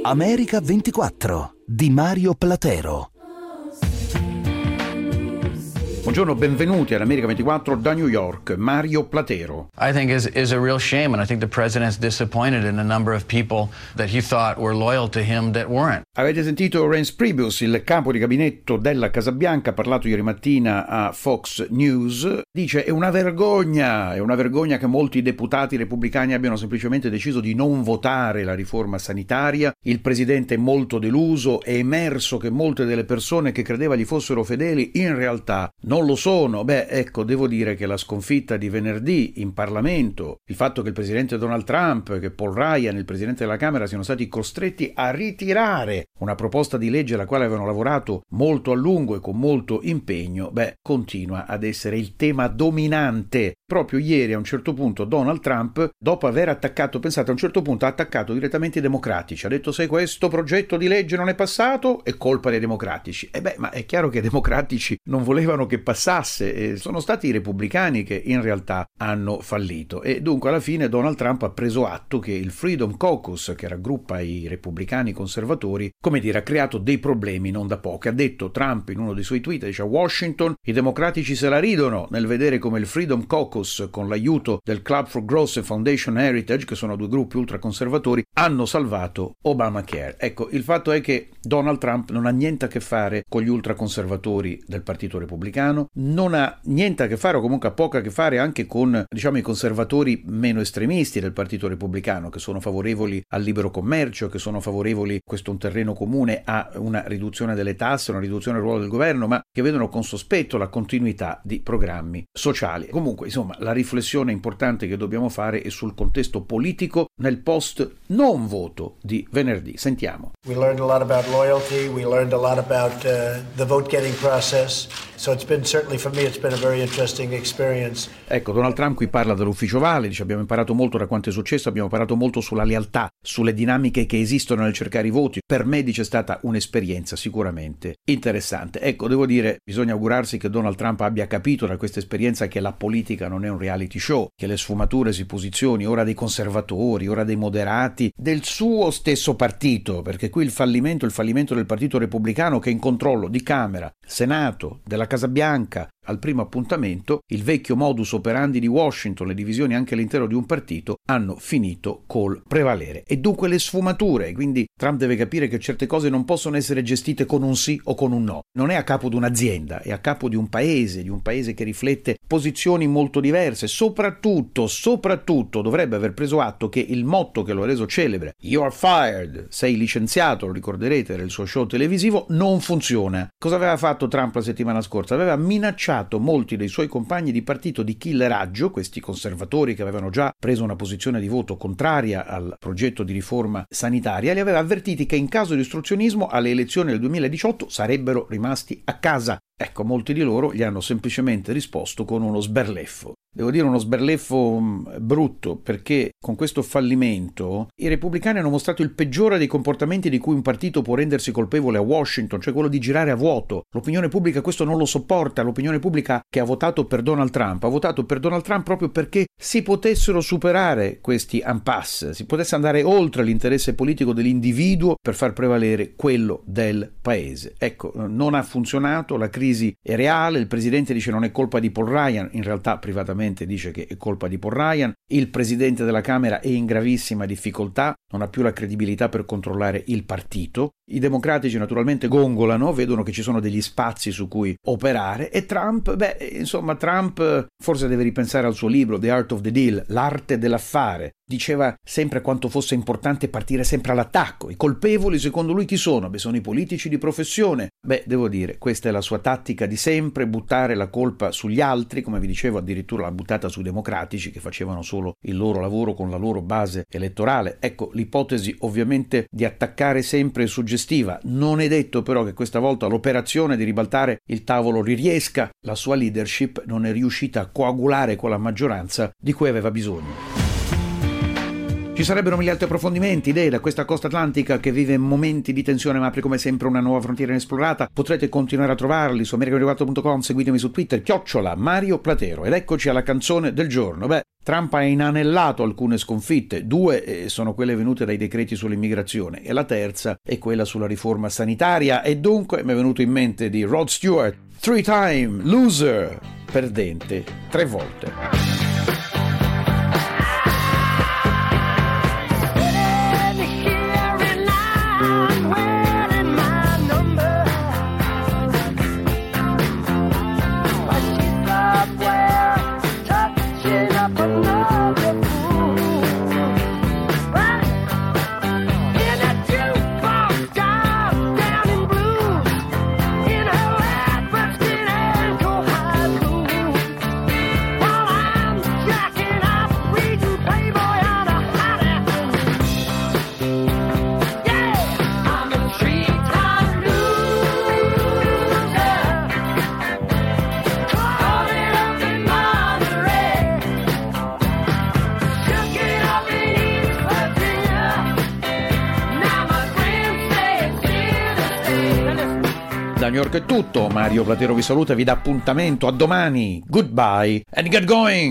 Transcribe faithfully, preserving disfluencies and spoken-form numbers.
America ventiquattro di Mario Platero. Buongiorno, benvenuti all'America ventiquattro da New York, Mario Platero. I think is is a real shame, and I think the president's disappointed in a number of people that he thought were loyal to him that weren't. Avete sentito Reince Priebus, il capo di gabinetto della Casa Bianca, ha parlato ieri mattina a Fox News. Dice: è una vergogna, è una vergogna che molti deputati repubblicani abbiano semplicemente deciso di non votare la riforma sanitaria. Il presidente è molto deluso, è emerso che molte delle persone che credeva gli fossero fedeli in realtà non lo sono. Beh, ecco, devo dire che la sconfitta di venerdì in Parlamento, il fatto che il presidente Donald Trump, che Paul Ryan, il presidente della Camera, siano stati costretti a ritirare una proposta di legge alla quale avevano lavorato molto a lungo e con molto impegno, beh, continua ad essere il tema dominante. Proprio ieri a un certo punto Donald Trump, dopo aver attaccato, pensate, a un certo punto ha attaccato direttamente i democratici, ha detto: se questo progetto di legge non è passato è colpa dei democratici. E beh, ma è chiaro che i democratici non volevano che passasse, e sono stati i repubblicani che in realtà hanno fallito, e dunque alla fine Donald Trump ha preso atto che il Freedom Caucus, che raggruppa i repubblicani conservatori, come dire, ha creato dei problemi non da poco. Ha detto Trump in uno dei suoi tweet, dice: a Washington i democratici se la ridono nel vedere come il Freedom Caucus, con l'aiuto del Club for Growth e Foundation Heritage, che sono due gruppi ultraconservatori, hanno salvato Obamacare. Ecco, il fatto è che Donald Trump non ha niente a che fare con gli ultraconservatori del Partito Repubblicano, non ha niente a che fare, o comunque ha poco a che fare anche con, diciamo, i conservatori meno estremisti del Partito Repubblicano, che sono favorevoli al libero commercio, che sono favorevoli, questo è un terreno comune, a una riduzione delle tasse, una riduzione del ruolo del governo, ma che vedono con sospetto la continuità di programmi sociali. Comunque, insomma, la riflessione importante che dobbiamo fare è sul contesto politico nel post non voto di venerdì. Sentiamo. We learned a lot about loyalty, we learned a lot about uh, the vote getting process. So it's been, certainly for me, it's been a very interesting experience. Ecco, Donald Trump qui parla dell'ufficio Vale, dice: abbiamo imparato molto da quanto è successo, abbiamo imparato molto sulla lealtà, sulle dinamiche che esistono nel cercare i voti. Per me, dice, è stata un'esperienza sicuramente interessante. Ecco, devo dire, bisogna augurarsi che Donald Trump abbia capito da questa esperienza che la politica non è un reality show, che le sfumature si posizioni ora dei conservatori, ora dei moderati, del suo stesso partito, perché qui il fallimento, il fallimento del Partito Repubblicano, che è in controllo di Camera, Senato, della Casa Bianca. Al primo appuntamento, il vecchio modus operandi di Washington, le divisioni anche all'interno di un partito, hanno finito col prevalere. E dunque le sfumature, quindi Trump deve capire che certe cose non possono essere gestite con un sì o con un no. Non è a capo di un'azienda, è a capo di un paese, di un paese che riflette posizioni molto diverse. Soprattutto, soprattutto dovrebbe aver preso atto che il motto che lo ha reso celebre, "You are fired", sei licenziato, lo ricorderete, del suo show televisivo, non funziona. Cosa aveva fatto Trump la settimana scorsa? Aveva minacciato molti dei suoi compagni di partito di killeraggio, questi conservatori che avevano già preso una posizione di voto contraria al progetto di riforma sanitaria, li aveva avvertiti che in caso di ostruzionismo alle elezioni del duemiladiciotto sarebbero rimasti a casa. Ecco, molti di loro gli hanno semplicemente risposto con uno sberleffo. Devo dire uno sberleffo mh, brutto, perché con questo fallimento i repubblicani hanno mostrato il peggiore dei comportamenti di cui un partito può rendersi colpevole a Washington, cioè quello di girare a vuoto. L'opinione pubblica questo non lo sopporta. L'opinione pubblica che ha votato per Donald Trump ha votato per Donald Trump proprio perché si potessero superare questi impasse, si potesse andare oltre l'interesse politico dell'individuo per far prevalere quello del paese. Ecco, non ha funzionato, la crisi è reale, il presidente dice non è colpa di Paul Ryan, in realtà privatamente dice che è colpa di Paul Ryan, il presidente della Camera è in gravissima difficoltà, non ha più la credibilità per controllare il partito, i democratici naturalmente gongolano, vedono che ci sono degli spazi su cui operare, e Trump, beh, insomma, Trump forse deve ripensare al suo libro The Art of the Deal, l'arte dell'affare. Diceva sempre quanto fosse importante partire sempre all'attacco. I colpevoli secondo lui chi sono? Beh, sono i politici di professione. Beh, devo dire, questa è la sua tattica di sempre, buttare la colpa sugli altri, come vi dicevo, addirittura l'ha buttata sui democratici che facevano solo il loro lavoro con la loro base elettorale. Ecco, l'ipotesi ovviamente di attaccare sempre è suggestiva. Non è detto però che questa volta l'operazione di ribaltare il tavolo riesca. La sua leadership non è riuscita a coagulare quella maggioranza di cui aveva bisogno. Ci sarebbero mille altri approfondimenti, idee da questa costa atlantica che vive momenti di tensione ma apre come sempre una nuova frontiera inesplorata. Potrete continuare a trovarli su american radio quattro punto com, seguitemi su Twitter, chiocciola Mario Platero. Ed eccoci alla canzone del giorno. Beh, Trump ha inanellato alcune sconfitte, due eh, sono quelle venute dai decreti sull'immigrazione e la terza è quella sulla riforma sanitaria, e dunque mi è venuto in mente di Rod Stewart, Three Time Loser, perdente tre volte. Da New York è tutto, Mario Platero vi saluta e vi dà appuntamento a domani. Goodbye and get going!